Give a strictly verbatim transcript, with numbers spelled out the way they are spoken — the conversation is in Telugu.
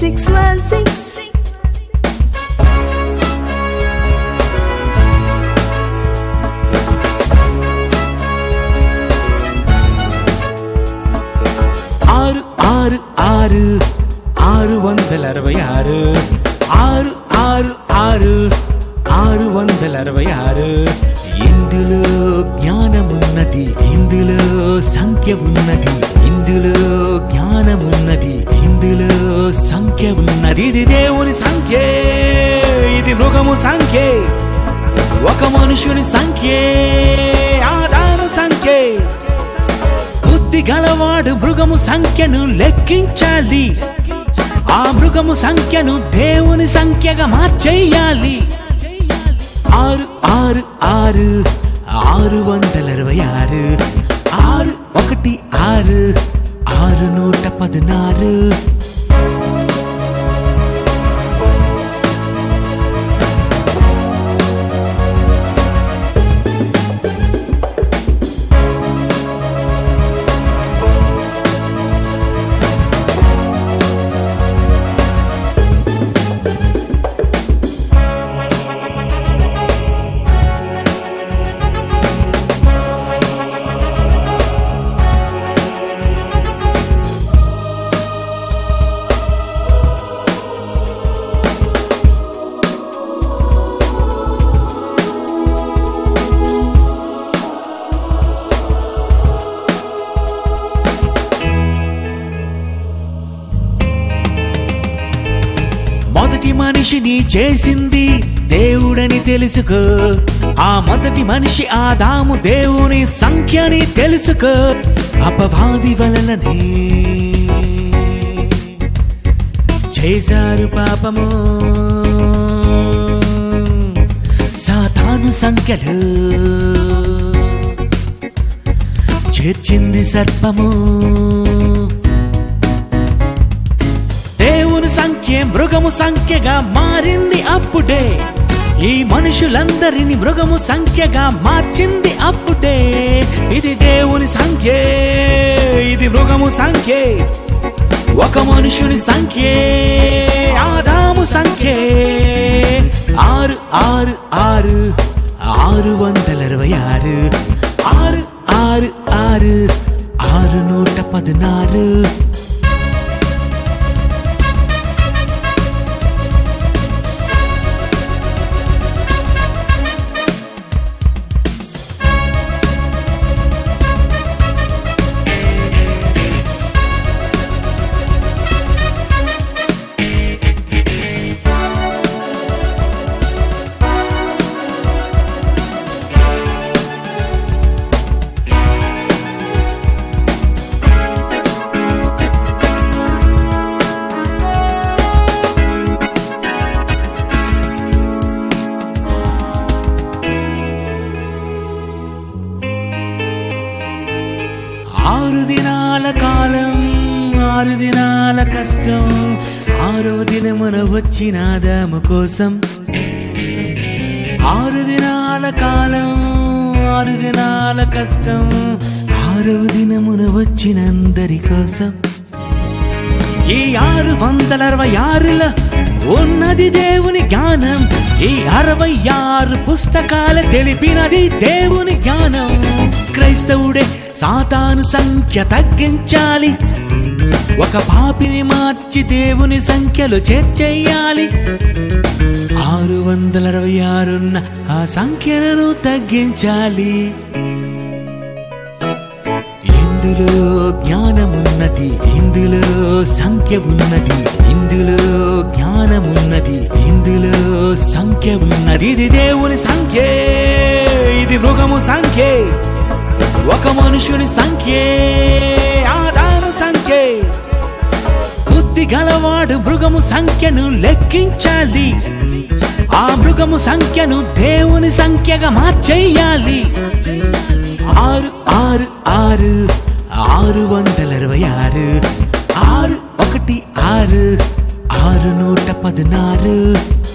six one six. ఆరు ఆరు ఆరు ఆరు వందల అరవై ఆరు ఆరు ఆరు ఆరు ఆరు వందల అరవై ఆరు ఇందులో జ్ఞానమున్నది, ఇందులో సంఖ్య ఉన్నది, ఇందులో జ్ఞానమున్నది, ఇందులో సంఖ్య ఉన్నది. ఇది దేవుని సంఖ్యే, ఇది మృగము సంఖ్యే, ఒక మనుషుని సంఖ్యే, ఆదాము సంఖ్యే. బుద్ధి గలవాడు మృగము సంఖ్యను లెక్కించాలి, ఆ మృగము సంఖ్యను దేవుని సంఖ్యగా మార్చేయాలి. ఆరు ఆరు ఆరు ఆరు వందల అరవై ఆరు ఆరు ఒకటి ఆరు ఆరు నూట పదనారు. మొదటి మనిషిని చేసింది దేవుడని తెలుసుకో, ఆ మొదటి మనిషి ఆదాము దేవుని సంఖ్యని తెలుసుకో. అపవాది వలననే చేశారు పాపము, సాతాను సంఖ్యలు చేర్చింది సర్పము. దేవుని సంఖ్య మృగము సంఖ్యగా మారింది అప్పుడే, ఈ మనుషులందరినీ మృగము సంఖ్యగా మార్చింది అప్పుడే. ఇది దేవుని సంఖ్యే, ఇది మృగము సంఖ్యే, ఒక మనుషుని సంఖ్యే, ఆదాము సంఖ్యే. ఆరు ఆరు ఆరు ఆరు వందల అరవై ఆరు ఆరు ఆరు ఆరు ఆరు నూట పదనారు. ఆరు దినాల కాలం, ఆరు దినాల కష్టం, ఆరో దినమున వచ్చిన ఆదాము కోసం. ఆరు దినాల కాలం, ఆరు దినాల కష్టం, ఆరో దినమున వచ్చిన అందరి కోసం. ఈ ఆరు వందల అరవై ఆరులో ఉన్నది దేవుని జ్ఞానం, ఈ అరవై ఆరు పుస్తకాలు తెలిపినది దేవుని జ్ఞానం. క్రైస్తవుడే సాతాను సంఖ్య తగ్గించాలి, ఒక పాపిని మార్చి దేవుని సంఖ్యలో చేర్చేయాలి. ఆరు వందల అరవై ఆరున్న ఆ సంఖ్యను తగ్గించాలి. ఇందులో జ్ఞానమున్నది, ఇందులో సంఖ్య ఉన్నది, ఇందులో జ్ఞానమున్నది, ఇందులో సంఖ్య ఉన్నది. ఇది దేవుని సంఖ్యే, ఇది మృగము సంఖ్యే, ఒక మనుషుని సంఖ్యే, ఆదాము సంఖ్యే. బుద్ధి గలవాడు మృగము సంఖ్యను లెక్కించాలి, ఆ మృగము సంఖ్యను దేవుని సంఖ్యగా మార్చేయాలి. ఆరు ఆరు ఆరు ఆరు వందల అరవై ఆరు ఆరు ఒకటి ఆరు ఆరు నూట పదనారు.